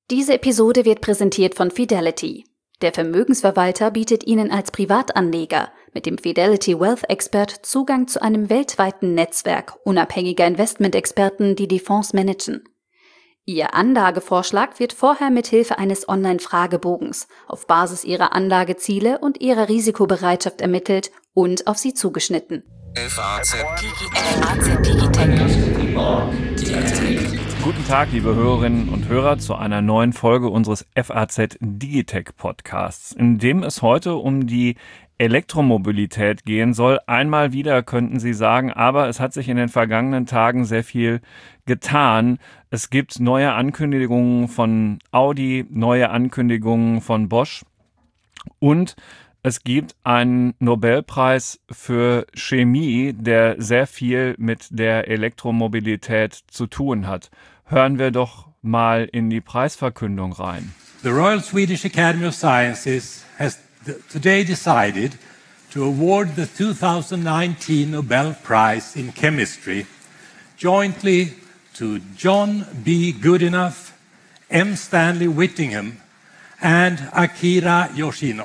Diese Episode wird präsentiert von Fidelity. Der Vermögensverwalter bietet Ihnen als Privatanleger mit dem Fidelity Wealth Expert Zugang zu einem weltweiten Netzwerk unabhängiger Investmentexperten, die die Fonds managen. Ihr Anlagevorschlag wird vorher mit Hilfe eines Online-Fragebogens auf Basis Ihrer Anlageziele und Ihrer Risikobereitschaft ermittelt und auf Sie zugeschnitten. FAZ Digitech. Guten Tag, liebe Hörerinnen und Hörer, zu einer neuen Folge unseres FAZ Digitech Podcasts, in dem es heute um die Elektromobilität gehen soll. Einmal wieder könnten Sie sagen, aber es hat sich in den vergangenen Tagen sehr viel getan. Es gibt neue Ankündigungen von Audi, neue Ankündigungen von Bosch und es gibt einen Nobelpreis für Chemie, der sehr viel mit der Elektromobilität zu tun hat. Hören wir doch mal in die Preisverkündung rein. The Royal Swedish Academy of Sciences has today decided to award the 2019 Nobel Prize in Chemistry jointly to John B. Goodenough, M. Stanley Whittingham and Akira Yoshino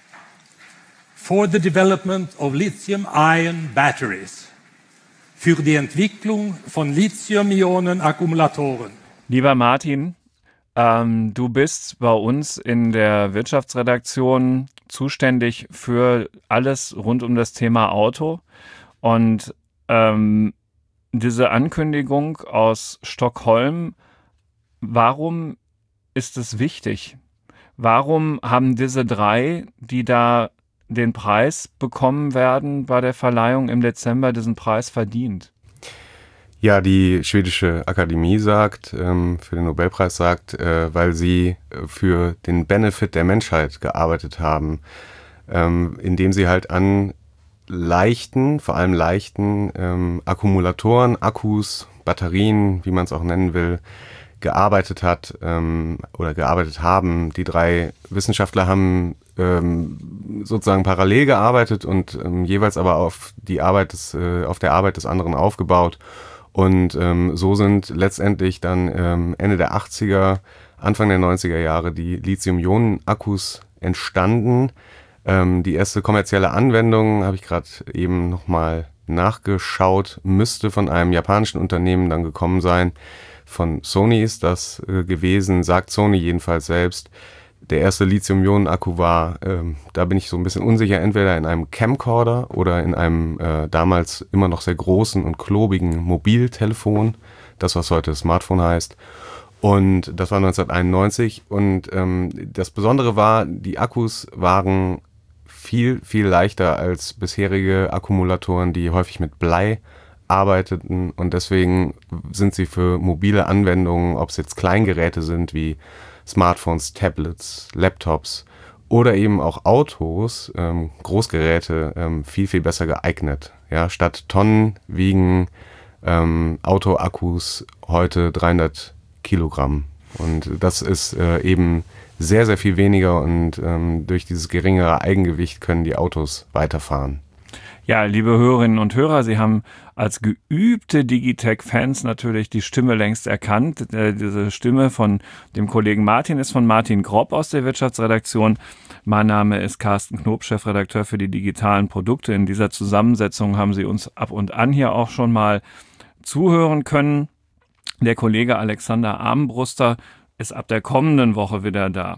for the development of lithium-ion batteries, für die Entwicklung von Lithium-Ionen-Akkumulatoren. Lieber Martin, du bist bei uns in der Wirtschaftsredaktion zuständig für alles rund um das Thema Auto. Und diese Ankündigung aus Stockholm, warum ist es wichtig? Warum haben diese drei, die da den Preis bekommen werden bei der Verleihung im Dezember, diesen Preis verdient? Ja, die schwedische Akademie sagt, für den Nobelpreis sagt, weil sie für den Benefit der Menschheit gearbeitet haben, indem sie halt an vor allem leichten Akkumulatoren, Akkus, Batterien, wie man es auch nennen will, gearbeitet haben. Die drei Wissenschaftler haben sozusagen parallel gearbeitet und jeweils aber auf der Arbeit des anderen aufgebaut. Und so sind letztendlich dann Ende der 80er, Anfang der 90er Jahre die Lithium-Ionen-Akkus entstanden. Die erste kommerzielle Anwendung, habe ich gerade eben nochmal nachgeschaut, müsste von einem japanischen Unternehmen dann gekommen sein. Von Sony ist das gewesen, sagt Sony jedenfalls selbst. Der erste Lithium-Ionen-Akku war, da bin ich so ein bisschen unsicher, entweder in einem Camcorder oder in einem damals immer noch sehr großen und klobigen Mobiltelefon, das was heute Smartphone heißt. Und das war 1991 und das Besondere war, die Akkus waren viel, viel leichter als bisherige Akkumulatoren, die häufig mit Blei arbeiteten, und deswegen sind sie für mobile Anwendungen, ob es jetzt Kleingeräte sind wie Smartphones, Tablets, Laptops oder eben auch Autos, Großgeräte, viel, viel besser geeignet. Ja, statt Tonnen wiegen Autoakkus heute 300 Kilogramm. Und das ist eben sehr, sehr viel weniger, und durch dieses geringere Eigengewicht können die Autos weiterfahren. Ja, liebe Hörerinnen und Hörer, Sie haben als geübte Digitech-Fans natürlich die Stimme längst erkannt. Diese Stimme von dem Kollegen Martin ist von Martin Gropp aus der Wirtschaftsredaktion. Mein Name ist Carsten Knob, Chefredakteur für die digitalen Produkte. In dieser Zusammensetzung haben Sie uns ab und an hier auch schon mal zuhören können. Der Kollege Alexander Armbruster ist ab der kommenden Woche wieder da.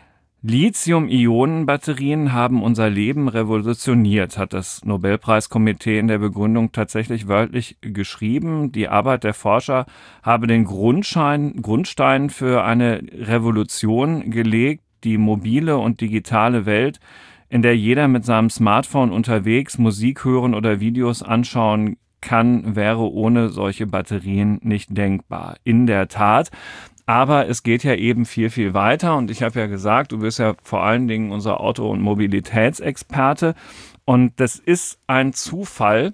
Lithium-Ionen-Batterien haben unser Leben revolutioniert, hat das Nobelpreiskomitee in der Begründung tatsächlich wörtlich geschrieben. Die Arbeit der Forscher habe den Grundstein für eine Revolution gelegt, die mobile und digitale Welt, in der jeder mit seinem Smartphone unterwegs Musik hören oder Videos anschauen kann, wäre ohne solche Batterien nicht denkbar. In der Tat. Aber es geht ja eben viel, viel weiter, und ich habe ja gesagt, du bist ja vor allen Dingen unser Auto- und Mobilitätsexperte, und das ist ein Zufall,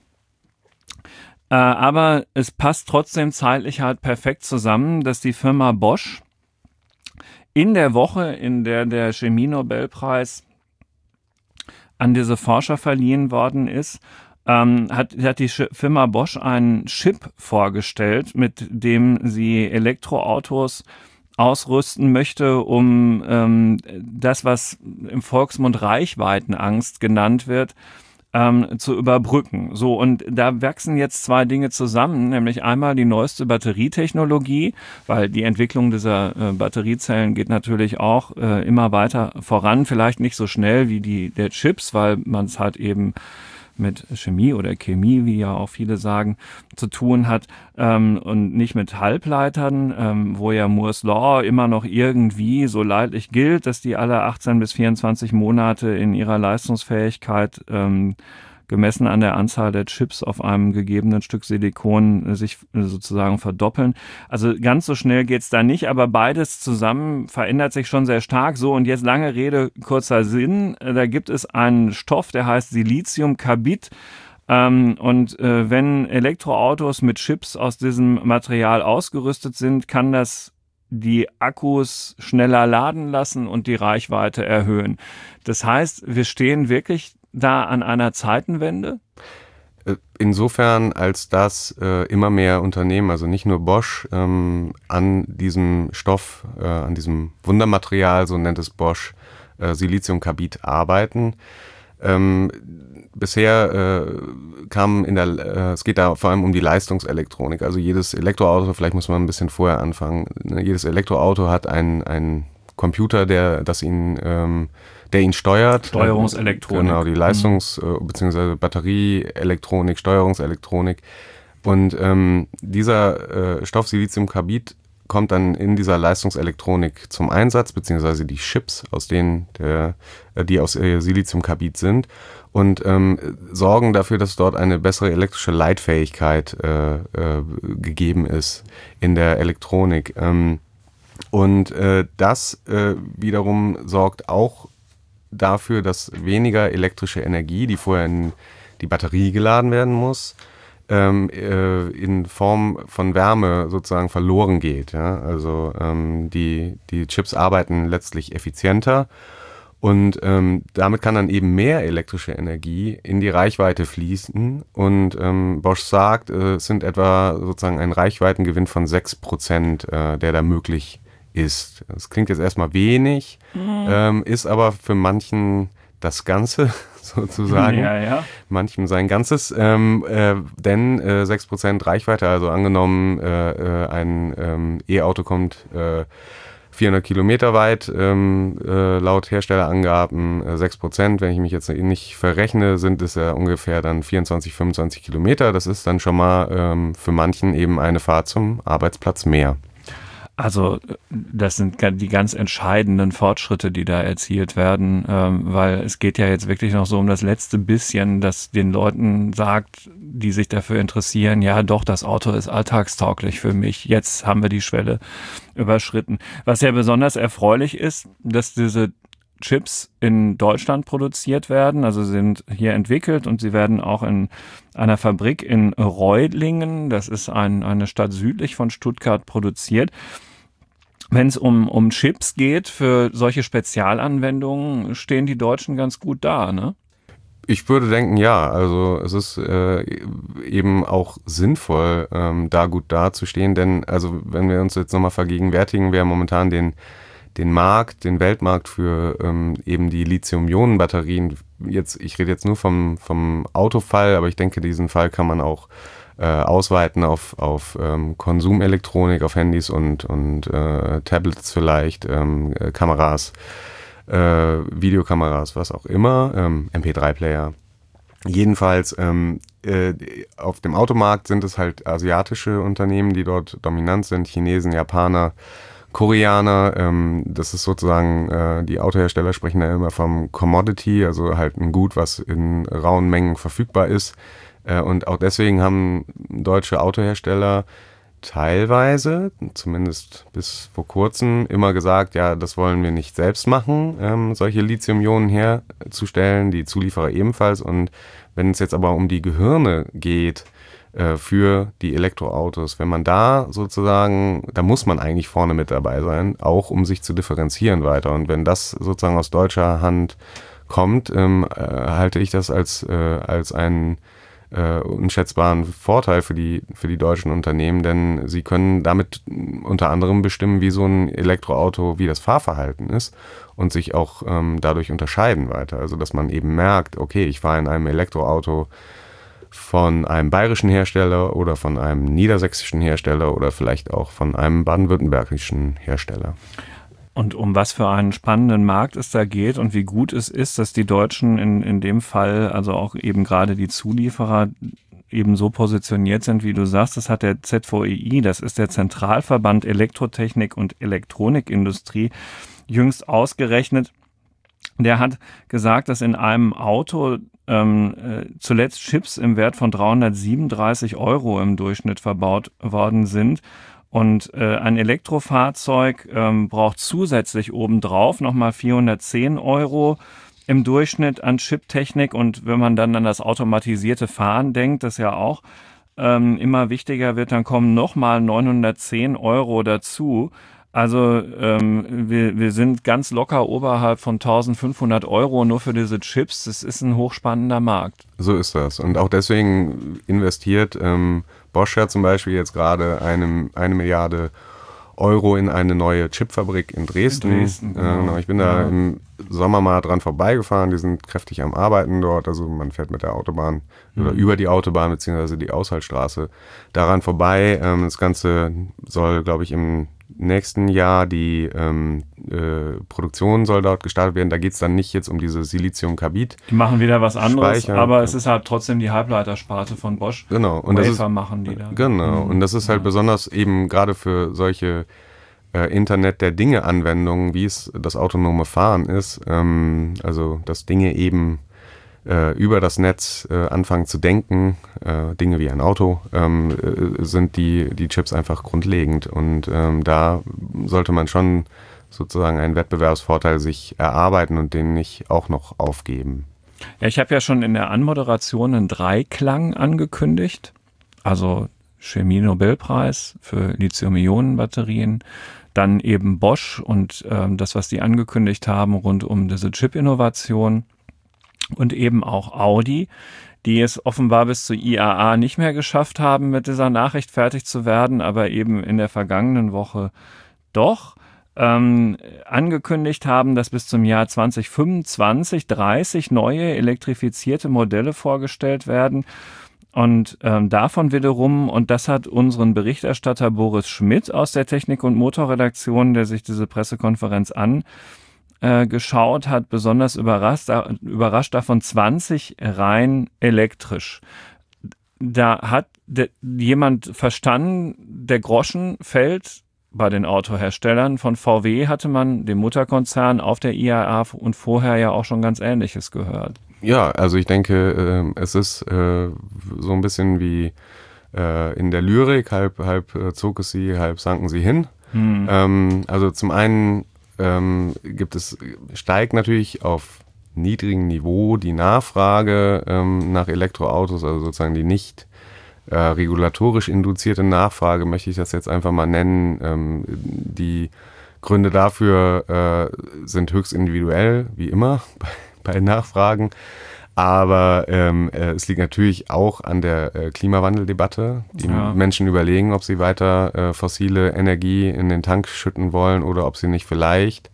aber es passt trotzdem zeitlich halt perfekt zusammen, dass die Firma Bosch in der Woche, in der der Chemie-Nobelpreis an diese Forscher verliehen worden ist, hat die Firma Bosch einen Chip vorgestellt, mit dem sie Elektroautos ausrüsten möchte, um das, was im Volksmund Reichweitenangst genannt wird, zu überbrücken. So, und da wachsen jetzt zwei Dinge zusammen, nämlich einmal die neueste Batterietechnologie, weil die Entwicklung dieser Batteriezellen geht natürlich auch immer weiter voran, vielleicht nicht so schnell wie die der Chips, weil man es halt eben mit Chemie oder Chemie, wie ja auch viele sagen, zu tun hat und nicht mit Halbleitern, wo ja Moore's Law immer noch irgendwie so leidlich gilt, dass die alle 18 bis 24 Monate in ihrer Leistungsfähigkeit gemessen an der Anzahl der Chips auf einem gegebenen Stück Silikon sich sozusagen verdoppeln. Also ganz so schnell geht's da nicht, aber beides zusammen verändert sich schon sehr stark. So, und jetzt lange Rede, kurzer Sinn. Da gibt es einen Stoff, der heißt Siliziumkarbid. Wenn Elektroautos mit Chips aus diesem Material ausgerüstet sind, kann das die Akkus schneller laden lassen und die Reichweite erhöhen. Das heißt, wir stehen wirklich da an einer Zeitenwende? Insofern, als dass immer mehr Unternehmen, also nicht nur Bosch, an diesem Stoff, an diesem Wundermaterial, so nennt es Bosch, Siliziumkarbid arbeiten. Bisher es geht da vor allem um die Leistungselektronik. Also jedes Elektroauto, vielleicht muss man ein bisschen vorher anfangen, jedes Elektroauto hat einen Computer, der ihn steuert. Steuerungselektronik. Genau, die bzw. Batterieelektronik, Steuerungselektronik. Und dieser Stoff Siliziumkarbid kommt dann in dieser Leistungselektronik zum Einsatz, beziehungsweise die Chips, die aus Siliziumkarbid sind, und sorgen dafür, dass dort eine bessere elektrische Leitfähigkeit gegeben ist in der Elektronik. Das wiederum sorgt auch dafür, dass weniger elektrische Energie, die vorher in die Batterie geladen werden muss, in Form von Wärme sozusagen verloren geht. Ja? Also die Chips arbeiten letztlich effizienter und damit kann dann eben mehr elektrische Energie in die Reichweite fließen. Und Bosch sagt, es sind etwa sozusagen ein Reichweitengewinn von 6%, der da möglich ist. Das klingt jetzt erstmal wenig, ist aber für manchen das Ganze sozusagen. Ja. Manchem sein Ganzes. Denn 6% Reichweite, also angenommen, ein E-Auto kommt 400 Kilometer weit, laut Herstellerangaben 6%. Wenn ich mich jetzt nicht verrechne, sind es ja ungefähr dann 24, 25 Kilometer. Das ist dann schon mal für manchen eben eine Fahrt zum Arbeitsplatz mehr. Also das sind die ganz entscheidenden Fortschritte, die da erzielt werden, weil es geht ja jetzt wirklich noch so um das letzte bisschen, das den Leuten sagt, die sich dafür interessieren, ja doch, das Auto ist alltagstauglich für mich, jetzt haben wir die Schwelle überschritten. Was ja besonders erfreulich ist, dass diese Chips in Deutschland produziert werden, also sind hier entwickelt und sie werden auch in einer Fabrik in Reutlingen, das ist eine Stadt südlich von Stuttgart, produziert. Wenn es um Chips geht für solche Spezialanwendungen, stehen die Deutschen ganz gut da, ne? Ich würde denken, ja. Also es ist eben auch sinnvoll, da gut dazustehen, denn also wenn wir uns jetzt nochmal vergegenwärtigen, wer momentan den Weltmarkt für eben die Lithium-Ionen-Batterien, ich rede jetzt nur vom Autofall, aber ich denke, diesen Fall kann man auch ausweiten auf Konsumelektronik, auf Handys und Tablets vielleicht, Kameras, Videokameras, was auch immer, MP3-Player. Jedenfalls auf dem Automarkt sind es halt asiatische Unternehmen, die dort dominant sind, Chinesen, Japaner, Koreaner, das ist sozusagen, die Autohersteller sprechen da immer vom Commodity, also halt ein Gut, was in rauen Mengen verfügbar ist. Und auch deswegen haben deutsche Autohersteller teilweise, zumindest bis vor kurzem, immer gesagt, ja, das wollen wir nicht selbst machen, solche Lithium-Ionen herzustellen, die Zulieferer ebenfalls. Und wenn es jetzt aber um die Gehirne geht, für die Elektroautos, wenn man da sozusagen, da muss man eigentlich vorne mit dabei sein, auch um sich zu differenzieren weiter. Und wenn das sozusagen aus deutscher Hand kommt, halte ich das als einen unschätzbaren Vorteil für die deutschen Unternehmen, denn sie können damit unter anderem bestimmen, wie so ein Elektroauto, wie das Fahrverhalten ist und sich auch dadurch unterscheiden weiter. Also dass man eben merkt, okay, ich fahre in einem Elektroauto von einem bayerischen Hersteller oder von einem niedersächsischen Hersteller oder vielleicht auch von einem baden-württembergischen Hersteller. Und um was für einen spannenden Markt es da geht und wie gut es ist, dass die Deutschen in dem Fall, also auch eben gerade die Zulieferer, eben so positioniert sind, wie du sagst. Das hat der ZVEI, das ist der Zentralverband Elektrotechnik und Elektronikindustrie, jüngst ausgerechnet. Der hat gesagt, dass in einem Auto zuletzt Chips im Wert von 337 € im Durchschnitt verbaut worden sind. Und ein Elektrofahrzeug braucht zusätzlich obendrauf nochmal 410 € im Durchschnitt an Chiptechnik. Und wenn man dann an das automatisierte Fahren denkt, das ja auch immer wichtiger wird, dann kommen nochmal 910 € dazu. Also wir sind ganz locker oberhalb von 1.500 € nur für diese Chips. Das ist ein hochspannender Markt. So ist das. Und auch deswegen investiert Bosch ja zum Beispiel jetzt gerade 1 Milliarde € in eine neue Chipfabrik in Dresden. Genau. Ich bin da im Sommer mal dran vorbeigefahren. Die sind kräftig am Arbeiten dort. Also man fährt mit der Autobahn oder über die Autobahn beziehungsweise die Ausfallstraße daran vorbei. Das Ganze soll, glaube ich, im nächsten Jahr die Produktion soll dort gestartet werden. Da geht es dann nicht jetzt um diese Siliziumkarbid. Die machen wieder was anderes, Speicher. Aber es ist halt trotzdem die Halbleitersparte von Bosch. Genau. Und Wafer machen die da. Genau. Und das ist halt besonders eben gerade für solche Internet der Dinge-Anwendungen, wie es das autonome Fahren ist. Also dass Dinge eben über das Netz anfangen zu denken, Dinge wie ein Auto, sind die Chips einfach grundlegend. Und da sollte man schon sozusagen einen Wettbewerbsvorteil sich erarbeiten und den nicht auch noch aufgeben. Ja, ich habe ja schon in der Anmoderation einen Dreiklang angekündigt. Also Chemie-Nobelpreis für Lithium-Ionen-Batterien, dann eben Bosch und das, was die angekündigt haben rund um diese Chip-Innovation. Und eben auch Audi, die es offenbar bis zur IAA nicht mehr geschafft haben, mit dieser Nachricht fertig zu werden, aber eben in der vergangenen Woche doch angekündigt haben, dass bis zum Jahr 2025 30 neue elektrifizierte Modelle vorgestellt werden. Und davon wiederum, und das hat unseren Berichterstatter Boris Schmidt aus der Technik- und Motorredaktion, der sich diese Pressekonferenz geschaut hat, besonders überrascht davon 20 rein elektrisch. Da hat jemand verstanden, der Groschen fällt bei den Autoherstellern. Von VW hatte man, dem Mutterkonzern, auf der IAA und vorher ja auch schon ganz Ähnliches gehört. Ja, also ich denke, es ist so ein bisschen wie in der Lyrik, halb zog es sie, halb sanken sie hin. Also zum einen steigt natürlich auf niedrigem Niveau die Nachfrage nach Elektroautos, also sozusagen die nicht regulatorisch induzierte Nachfrage, möchte ich das jetzt einfach mal nennen. Die Gründe dafür sind höchst individuell, wie immer bei Nachfragen. Aber es liegt natürlich auch an der Klimawandeldebatte. Die Menschen überlegen, ob sie weiter fossile Energie in den Tank schütten wollen oder ob sie nicht vielleicht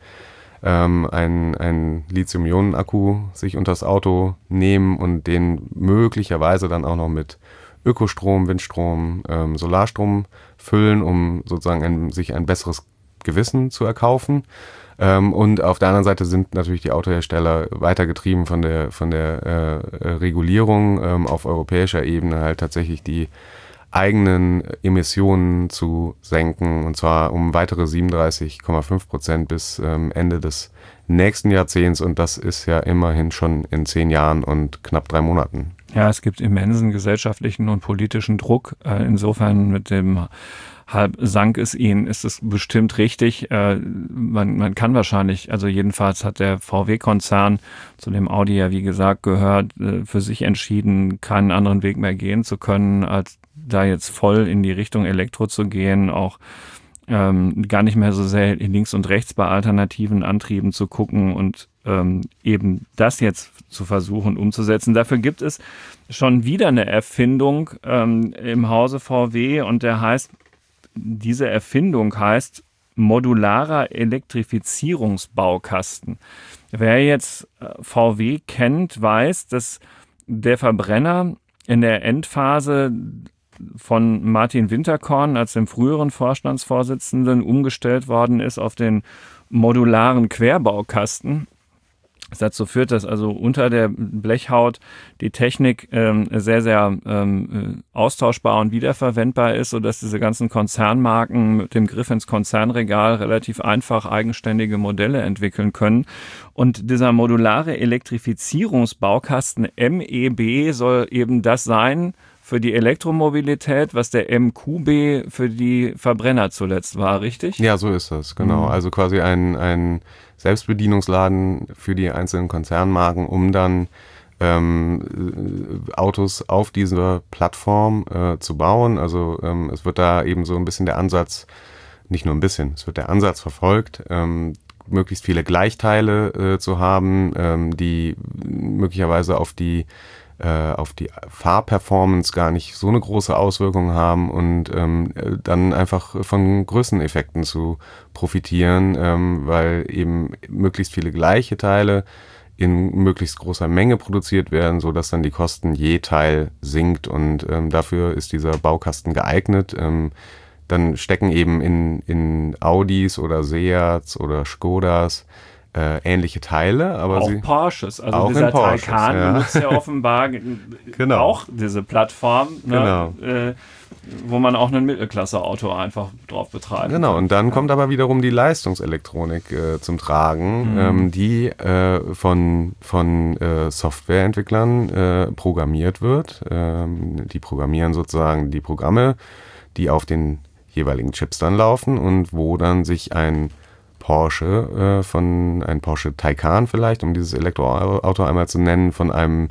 einen Lithium-Ionen-Akku sich unter das Auto nehmen und den möglicherweise dann auch noch mit Ökostrom, Windstrom, Solarstrom füllen, um sozusagen sich ein besseres Gewissen zu erkaufen. Und auf der anderen Seite sind natürlich die Autohersteller weitergetrieben von der Regulierung auf europäischer Ebene halt tatsächlich die eigenen Emissionen zu senken, und zwar um weitere 37,5% bis Ende des nächsten Jahrzehnts, und das ist ja immerhin schon in 10 Jahren und knapp 3 Monaten. Ja, es gibt immensen gesellschaftlichen und politischen Druck. Insofern mit dem halb sank es ihnen, ist es bestimmt richtig. Man kann wahrscheinlich, also jedenfalls hat der VW-Konzern, zu dem Audi ja wie gesagt gehört, für sich entschieden, keinen anderen Weg mehr gehen zu können, als da jetzt voll in die Richtung Elektro zu gehen. Auch gar nicht mehr so sehr links und rechts bei alternativen Antrieben zu gucken und eben das jetzt zu versuchen umzusetzen. Dafür gibt es schon wieder eine Erfindung im Hause VW und diese Erfindung heißt modularer Elektrifizierungsbaukasten. Wer jetzt VW kennt, weiß, dass der Verbrenner in der Endphase von Martin Winterkorn als dem früheren Vorstandsvorsitzenden umgestellt worden ist auf den modularen Querbaukasten. Das dazu führt, dass also unter der Blechhaut die Technik sehr, sehr austauschbar und wiederverwendbar ist, sodass diese ganzen Konzernmarken mit dem Griff ins Konzernregal relativ einfach eigenständige Modelle entwickeln können. Und dieser modulare Elektrifizierungsbaukasten MEB soll eben das sein für die Elektromobilität, was der MQB für die Verbrenner zuletzt war, richtig? Ja, so ist das, genau. Also quasi ein Selbstbedienungsladen für die einzelnen Konzernmarken, um dann Autos auf dieser Plattform zu bauen. Also es wird da eben so ein bisschen der Ansatz, nicht nur ein bisschen, es wird der Ansatz verfolgt, möglichst viele Gleichteile zu haben, die möglicherweise auf die Fahrperformance gar nicht so eine große Auswirkung haben und dann einfach von Größeneffekten zu profitieren, weil eben möglichst viele gleiche Teile in möglichst großer Menge produziert werden, sodass dann die Kosten je Teil sinkt und dafür ist dieser Baukasten geeignet. Dann stecken eben in Audis oder Seats oder Skodas ähnliche Teile, aber auch Porsches, also auch dieser Porsches, Taycan benutzt ja offenbar auch diese Plattform, ne, wo man auch ein Mittelklasse-Auto einfach drauf betreiben kann. Genau, und dann kommt aber wiederum die Leistungselektronik zum Tragen, die von Softwareentwicklern programmiert wird. Die programmieren sozusagen die Programme, die auf den jeweiligen Chips dann laufen und wo dann sich ein Porsche Taycan vielleicht, um dieses Elektroauto einmal zu nennen, von einem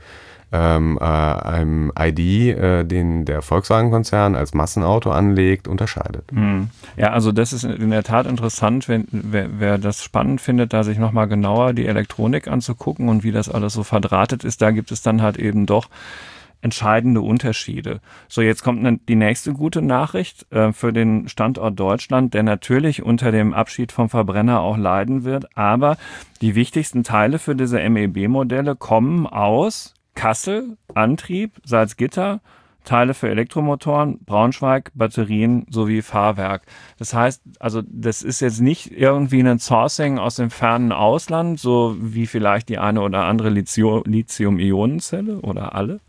ID, den der Volkswagen-Konzern als Massenauto anlegt, unterscheidet. Ja, also das ist in der Tat interessant, wer das spannend findet, da sich nochmal genauer die Elektronik anzugucken und wie das alles so verdrahtet ist, da gibt es dann halt eben doch entscheidende Unterschiede. So, jetzt kommt die nächste gute Nachricht für den Standort Deutschland, der natürlich unter dem Abschied vom Verbrenner auch leiden wird, aber die wichtigsten Teile für diese MEB-Modelle kommen aus Kassel, Antrieb, Salzgitter, Teile für Elektromotoren, Braunschweig, Batterien sowie Fahrwerk. Das heißt, also das ist jetzt nicht irgendwie ein Sourcing aus dem fernen Ausland, so wie vielleicht die eine oder andere Lithium-Ionen-Zelle oder alle,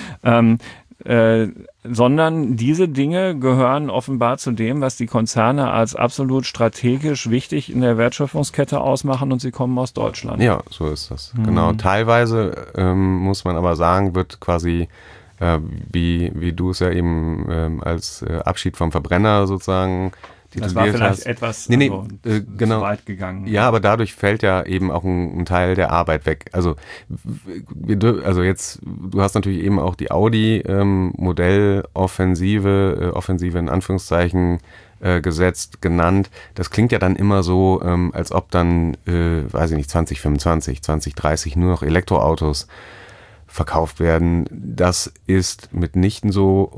sondern diese Dinge gehören offenbar zu dem, was die Konzerne als absolut strategisch wichtig in der Wertschöpfungskette ausmachen und sie kommen aus Deutschland. Ja, so ist das. Genau. Teilweise muss man aber sagen, wird quasi wie du es ja eben als Abschied vom Verbrenner sozusagen tituliert hast. Das war vielleicht etwas genau, zu weit gegangen. Ja, aber dadurch fällt ja eben auch ein Teil der Arbeit weg. Also jetzt, du hast natürlich eben auch die Audi Modelloffensive, Offensive in Anführungszeichen genannt. Das klingt ja dann immer so, als ob dann, 2025, 2030 nur noch Elektroautos verkauft werden. Das ist mitnichten so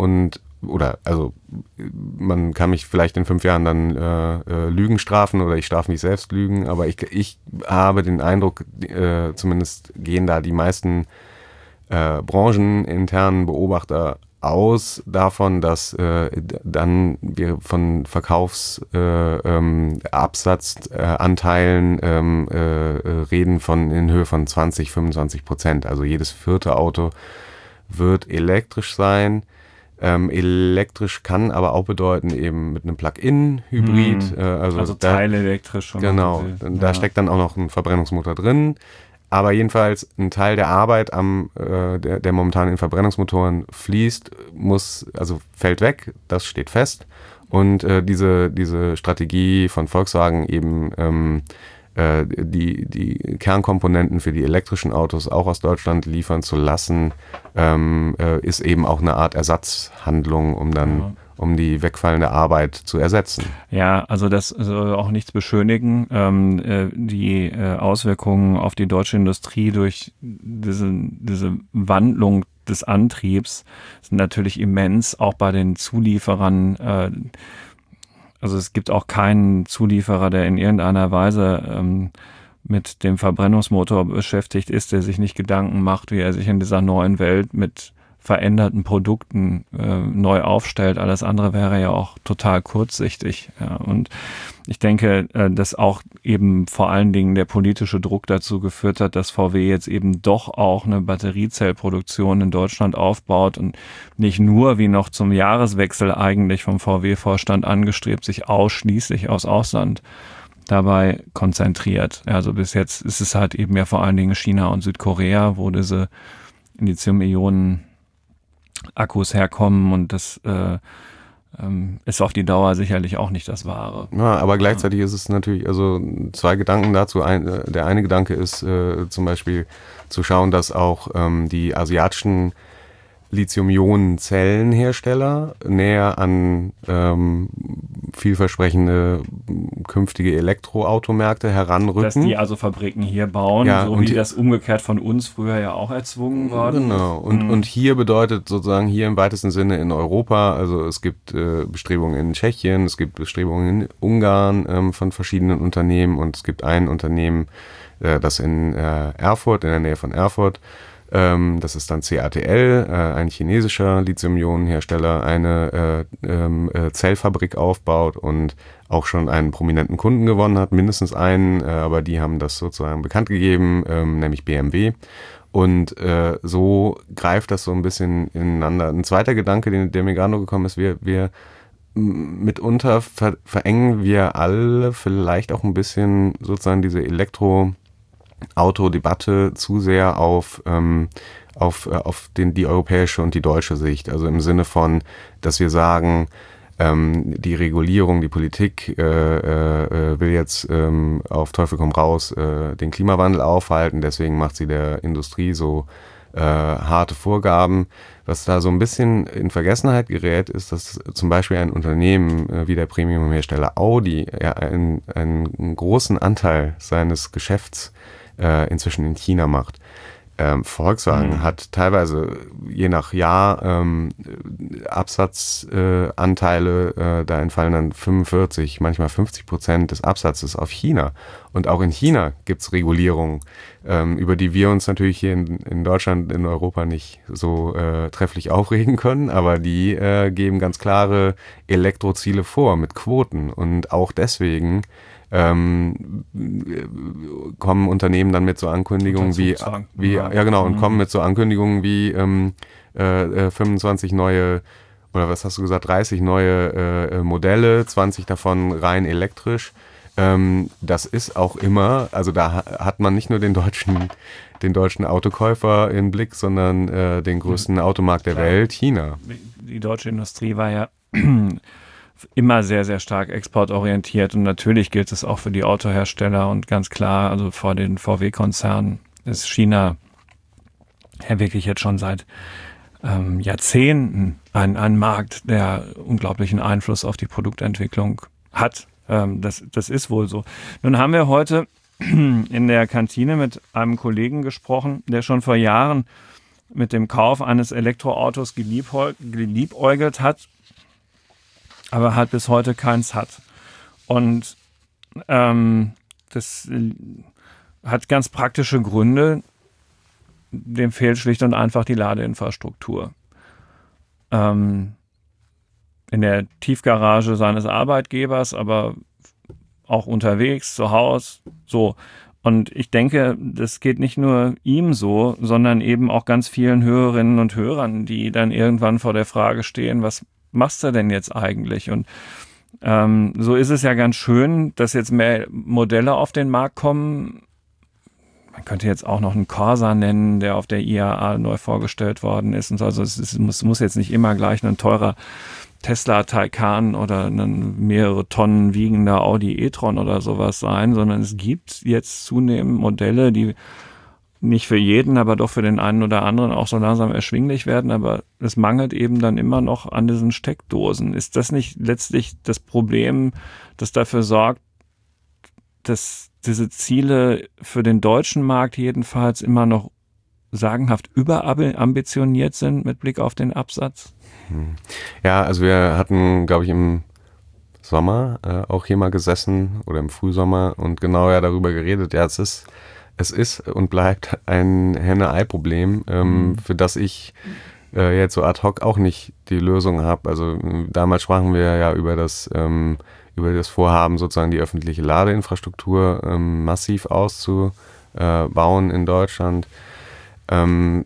man kann mich vielleicht in 5 Jahren dann Lügen strafen oder ich strafe mich selbst Lügen, aber ich habe den Eindruck, zumindest gehen da die meisten brancheninternen Beobachter aus davon, dass dann wir von Verkaufsabsatzanteilen reden in Höhe von 20-25%. Also jedes 4. Auto wird elektrisch sein. Elektrisch kann aber auch bedeuten eben mit einem Plug-in-Hybrid. Also teilelektrisch. Genau, da steckt dann auch noch ein Verbrennungsmotor drin. Aber jedenfalls ein Teil der Arbeit der momentan in Verbrennungsmotoren fällt weg, das steht fest. Und diese Strategie von Volkswagen eben die Kernkomponenten für die elektrischen Autos auch aus Deutschland liefern zu lassen, ist eben auch eine Art Ersatzhandlung, um um die wegfallende Arbeit zu ersetzen. Ja, also das soll auch nichts beschönigen. Die Auswirkungen auf die deutsche Industrie durch diese Wandlung des Antriebs sind natürlich immens, auch bei den Zulieferern. Also es gibt auch keinen Zulieferer, der in irgendeiner Weise mit dem Verbrennungsmotor beschäftigt ist, der sich nicht Gedanken macht, wie er sich in dieser neuen Welt mit veränderten Produkten neu aufstellt. Alles andere wäre ja auch total kurzsichtig. Ja. Und ich denke, dass auch eben vor allen Dingen der politische Druck dazu geführt hat, dass VW jetzt eben doch auch eine Batteriezellproduktion in Deutschland aufbaut und nicht nur, wie noch zum Jahreswechsel eigentlich vom VW-Vorstand angestrebt, sich ausschließlich aus Ausland dabei konzentriert. Also bis jetzt ist es halt eben ja vor allen Dingen China und Südkorea, wo diese Lithium-Ionen-Akkus herkommen, und das ist auf die Dauer sicherlich auch nicht das Wahre. Ja, aber gleichzeitig ist es natürlich, also zwei Gedanken dazu. Der eine Gedanke ist zum Beispiel zu schauen, dass auch die asiatischen Lithium-Ionen-Zellenhersteller näher an vielversprechende künftige Elektroautomärkte heranrücken. Dass die also Fabriken hier bauen, ja, so wie das umgekehrt von uns früher ja auch erzwungen worden. Genau, und hier bedeutet sozusagen hier im weitesten Sinne in Europa, also es gibt Bestrebungen in Tschechien, es gibt Bestrebungen in Ungarn von verschiedenen Unternehmen, und es gibt ein Unternehmen, das in Erfurt, in der Nähe von Erfurt, das ist dann CATL, ein chinesischer Lithium-Ionen-Hersteller, eine Zellfabrik aufbaut und auch schon einen prominenten Kunden gewonnen hat, mindestens einen, aber die haben das sozusagen bekannt gegeben, nämlich BMW. Und so greift das so ein bisschen ineinander. Ein zweiter Gedanke, der mir gerade noch gekommen ist, wir mitunter verengen wir alle vielleicht auch ein bisschen sozusagen diese Elektroauto-Debatte zu sehr auf die europäische und die deutsche Sicht. Also im Sinne von, dass wir sagen, die Regulierung, die Politik will jetzt auf Teufel komm raus den Klimawandel aufhalten, deswegen macht sie der Industrie so harte Vorgaben. Was da so ein bisschen in Vergessenheit gerät, ist, dass zum Beispiel ein Unternehmen wie der Premium-Hersteller Audi einen großen Anteil seines Geschäfts inzwischen in China macht. Volkswagen hat teilweise je nach Jahr Absatzanteile, da entfallen dann 45, manchmal 50% des Absatzes auf China. Und auch in China gibt es Regulierungen, über die wir uns natürlich hier in Deutschland, in Europa nicht so trefflich aufregen können, aber die geben ganz klare Elektroziele vor mit Quoten. Und auch deswegen kommen Unternehmen dann mit so Ankündigungen kommen mit so Ankündigungen wie 25 neue, oder was hast du gesagt, 30 neue Modelle, 20 davon rein elektrisch. Das ist auch immer, also da hat man nicht nur den deutschen Autokäufer im Blick, sondern den größten Automarkt der Welt, China. Die deutsche Industrie war ja immer sehr, sehr stark exportorientiert, und natürlich gilt es auch für die Autohersteller, und ganz klar, also vor den VW-Konzernen ist China ja wirklich jetzt schon seit Jahrzehnten ein Markt, der unglaublichen Einfluss auf die Produktentwicklung hat. Das ist wohl so. Nun haben wir heute in der Kantine mit einem Kollegen gesprochen, der schon vor Jahren mit dem Kauf eines Elektroautos geliebäugelt hat, aber halt bis heute keins hat. Und das hat ganz praktische Gründe. Dem fehlt schlicht und einfach die Ladeinfrastruktur. In der Tiefgarage seines Arbeitgebers, aber auch unterwegs, zu Hause, so. Und ich denke, das geht nicht nur ihm so, sondern eben auch ganz vielen Hörerinnen und Hörern, die dann irgendwann vor der Frage stehen, was machst du denn jetzt eigentlich? Und so ist es ja ganz schön, dass jetzt mehr Modelle auf den Markt kommen. Man könnte jetzt auch noch einen Corsa nennen, der auf der IAA neu vorgestellt worden ist. Und so. Also es muss jetzt nicht immer gleich ein teurer Tesla Taycan oder ein mehrere Tonnen wiegender Audi e-tron oder sowas sein, sondern es gibt jetzt zunehmend Modelle, die nicht für jeden, aber doch für den einen oder anderen auch so langsam erschwinglich werden, aber es mangelt eben dann immer noch an diesen Steckdosen. Ist das nicht letztlich das Problem, das dafür sorgt, dass diese Ziele für den deutschen Markt jedenfalls immer noch sagenhaft überambitioniert sind mit Blick auf den Absatz? Ja, also wir hatten, glaube ich, im Sommer auch hier mal gesessen oder im Frühsommer und genau darüber geredet. Ja, es ist und bleibt ein Henne-Ei-Problem, für das ich jetzt so ad hoc auch nicht die Lösung habe. Also damals sprachen wir ja über das Vorhaben, sozusagen die öffentliche Ladeinfrastruktur massiv auszubauen in Deutschland. Sagen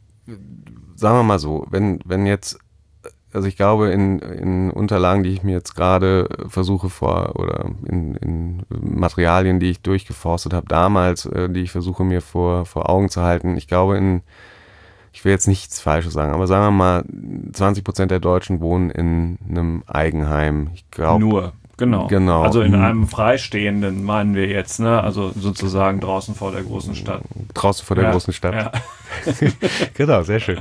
wir mal so, wenn jetzt, also ich glaube, in Unterlagen, die ich mir jetzt gerade versuche oder in Materialien, die ich durchgeforstet habe damals, die ich versuche mir vor Augen zu halten, ich glaube, ich will jetzt nichts Falsches sagen, aber sagen wir mal, 20% der Deutschen wohnen in einem Eigenheim. Ich glaube, Genau. Also in einem freistehenden, meinen wir jetzt, ne? Also sozusagen draußen vor der großen Stadt. Draußen vor der großen Stadt. Ja. Genau, sehr schön.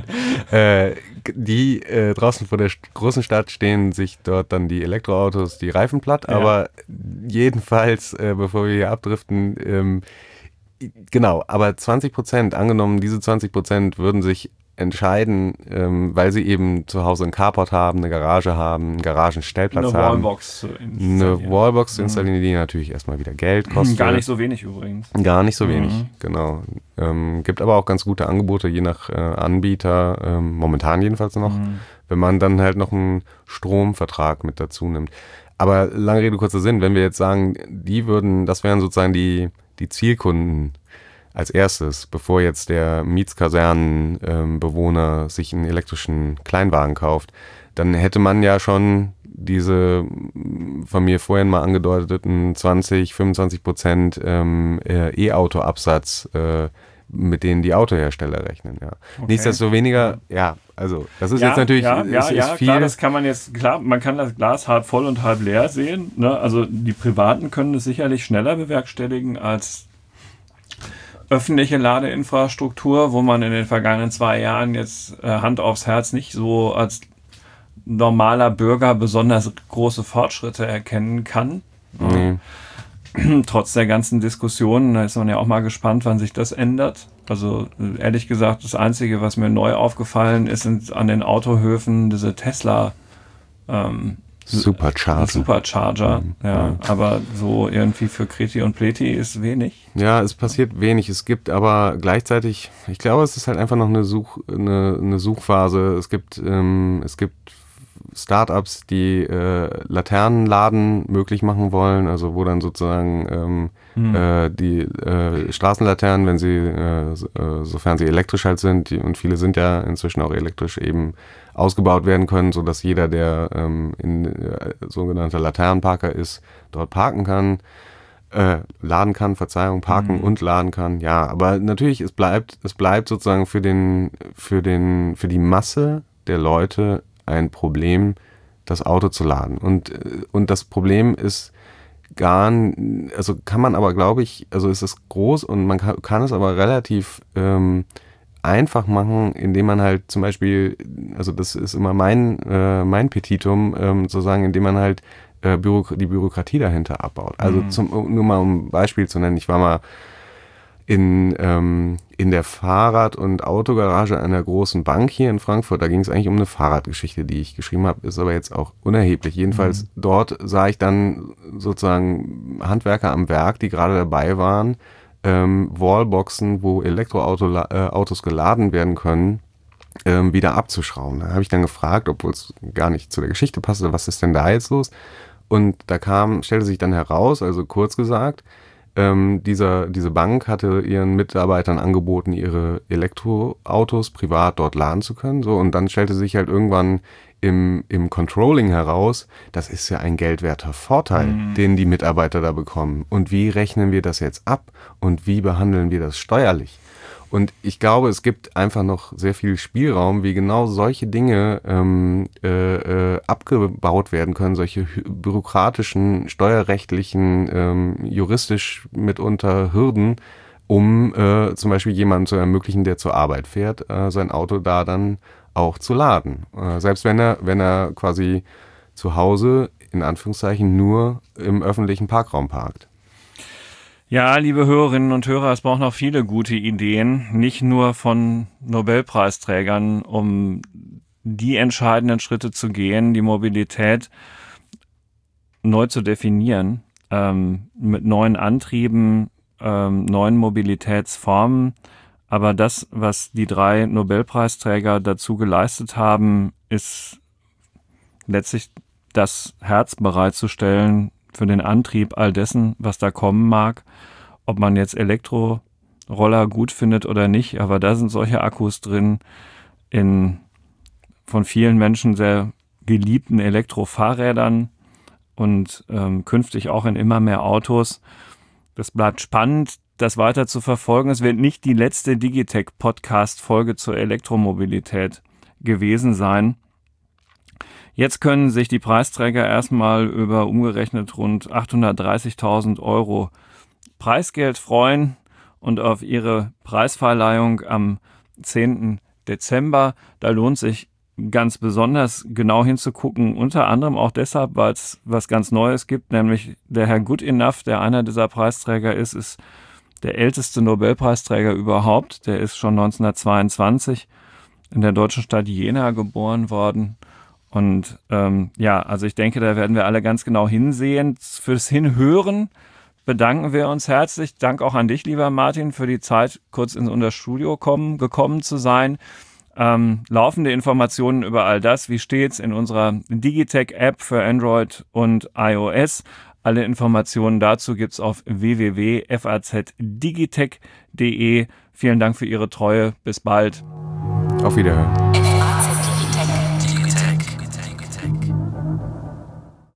Die draußen vor der großen Stadt stehen sich dort dann die Elektroautos, die Reifen platt, aber jedenfalls, bevor wir hier abdriften, genau, aber 20%, angenommen, diese 20% würden sich entscheiden, weil sie eben zu Hause einen Carport haben, eine Garage haben, einen Garagenstellplatz haben. Eine Wallbox zu installieren, die natürlich erstmal wieder Geld kostet. Gar nicht so wenig übrigens. Gar nicht so wenig, genau. Gibt aber auch ganz gute Angebote, je nach Anbieter, momentan jedenfalls noch, wenn man dann halt noch einen Stromvertrag mit dazu nimmt. Aber lange Rede, kurzer Sinn, wenn wir jetzt sagen, das wären sozusagen die Zielkunden als erstes, bevor jetzt der Mietskasernenbewohner sich einen elektrischen Kleinwagen kauft, dann hätte man ja schon diese von mir vorhin mal angedeuteten 20-25% E-Auto-Absatz, mit denen die Autohersteller rechnen. Ja. Okay. Nichtsdestoweniger, also das ist jetzt natürlich ist viel. Klar, das kann man jetzt, man kann das Glas halb voll und halb leer sehen. Ne? Also die Privaten können es sicherlich schneller bewerkstelligen als öffentliche Ladeinfrastruktur, wo man in den vergangenen 2 Jahren jetzt Hand aufs Herz nicht so als normaler Bürger besonders große Fortschritte erkennen kann. Nee. Trotz der ganzen Diskussionen, da ist man ja auch mal gespannt, wann sich das ändert. Also ehrlich gesagt, das Einzige, was mir neu aufgefallen ist, sind an den Autohöfen diese Tesla Supercharger, aber so irgendwie für Kreti und Pleti ist wenig. Ja, es passiert wenig. Es gibt aber gleichzeitig, ich glaube, es ist halt einfach noch eine Suchphase. Es gibt Startups, die Laternenladen möglich machen wollen, also wo dann sozusagen die Straßenlaternen, wenn sie, sofern sie elektrisch halt sind, und viele sind ja inzwischen auch elektrisch, eben ausgebaut werden können, sodass jeder, der sogenannter Laternenparker ist, dort parken kann, laden kann, parken und laden kann. Ja, aber natürlich, es bleibt sozusagen für die Masse der Leute ein Problem, das Auto zu laden. Und das Problem ist kann man aber, glaube ich, also es ist groß und man kann es aber relativ einfach machen, indem man halt zum Beispiel, also das ist immer mein Petitum, sozusagen, indem man halt die Bürokratie dahinter abbaut. Also nur mal um ein Beispiel zu nennen, ich war mal in der Fahrrad- und Autogarage einer großen Bank hier in Frankfurt. Da ging es eigentlich um eine Fahrradgeschichte, die ich geschrieben habe, ist aber jetzt auch unerheblich. Jedenfalls dort sah ich dann sozusagen Handwerker am Werk, die gerade dabei waren, Wallboxen, wo Elektroautos geladen werden können, wieder abzuschrauben. Da habe ich dann gefragt, obwohl es gar nicht zu der Geschichte passte, was ist denn da jetzt los? Und da stellte sich dann heraus, also kurz gesagt, diese Bank hatte ihren Mitarbeitern angeboten, ihre Elektroautos privat dort laden zu können. So, und dann stellte sich halt irgendwann im Controlling heraus, das ist ja ein geldwerter Vorteil, den die Mitarbeiter da bekommen. Und wie rechnen wir das jetzt ab? Und wie behandeln wir das steuerlich? Und ich glaube, es gibt einfach noch sehr viel Spielraum, wie genau solche Dinge abgebaut werden können, solche bürokratischen, steuerrechtlichen, juristisch mitunter Hürden, um zum Beispiel jemanden zu ermöglichen, der zur Arbeit fährt, sein Auto da dann auch zu laden. Selbst wenn er quasi zu Hause in Anführungszeichen nur im öffentlichen Parkraum parkt. Ja, liebe Hörerinnen und Hörer, es braucht noch viele gute Ideen, nicht nur von Nobelpreisträgern, um die entscheidenden Schritte zu gehen, die Mobilität neu zu definieren, mit neuen Antrieben, neuen Mobilitätsformen. Aber das, was die 3 Nobelpreisträger dazu geleistet haben, ist letztlich das Herz bereitzustellen für den Antrieb all dessen, was da kommen mag. Ob man jetzt Elektroroller gut findet oder nicht, aber da sind solche Akkus drin in von vielen Menschen sehr geliebten Elektrofahrrädern und künftig auch in immer mehr Autos. Das bleibt spannend, das weiter zu verfolgen. Es wird nicht die letzte Digitech-Podcast-Folge zur Elektromobilität gewesen sein. Jetzt können sich die Preisträger erstmal über umgerechnet rund 830.000 Euro Preisgeld freuen und auf ihre Preisverleihung am 10. Dezember. Da lohnt sich ganz besonders genau hinzugucken, unter anderem auch deshalb, weil es was ganz Neues gibt, nämlich der Herr Goodenough, der einer dieser Preisträger ist der älteste Nobelpreisträger überhaupt. Der ist schon 1922 in der deutschen Stadt Jena geboren worden. Und also ich denke, da werden wir alle ganz genau hinsehen. Fürs Hinhören bedanken wir uns herzlich. Dank auch an dich, lieber Martin, für die Zeit, kurz in unser Studio gekommen zu sein. Laufende Informationen über all das, wie steht's in unserer Digitech-App für Android und iOS. Alle Informationen dazu gibt's auf www.fazdigitech.de. Vielen Dank für Ihre Treue. Bis bald. Auf Wiederhören.